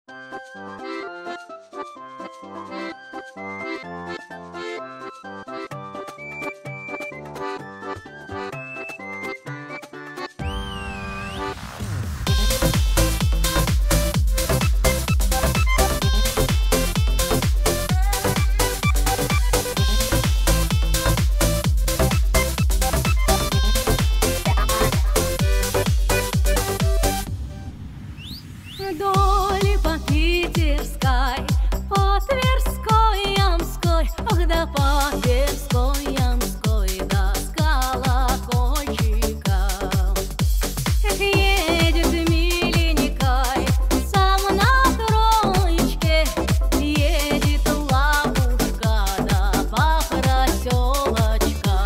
Вдоль по Питерской, по Тверской, Ямской, ох да по Тверской, Ямской, да с колокольчика. Эх, едет миленькой сам на троечке, едет лапушка да по проселочка.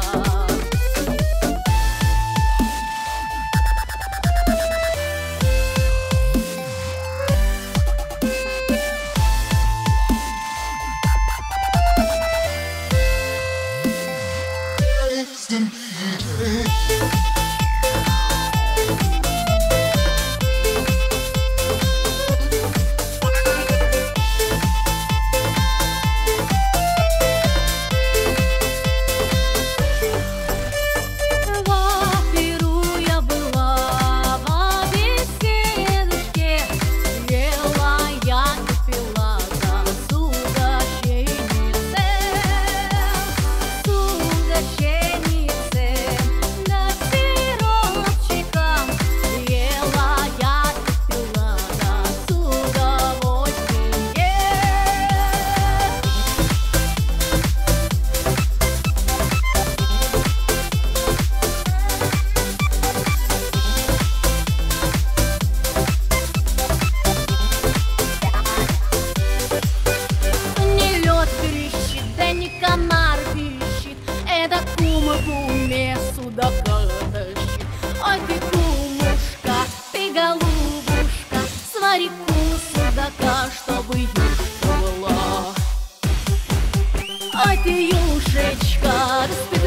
Комар пищит, это кума в уме судака тащит. Ой, ты кумушка, ты голубушка, свари куму судака, чтобы юшка была. Ой, ты юшечка,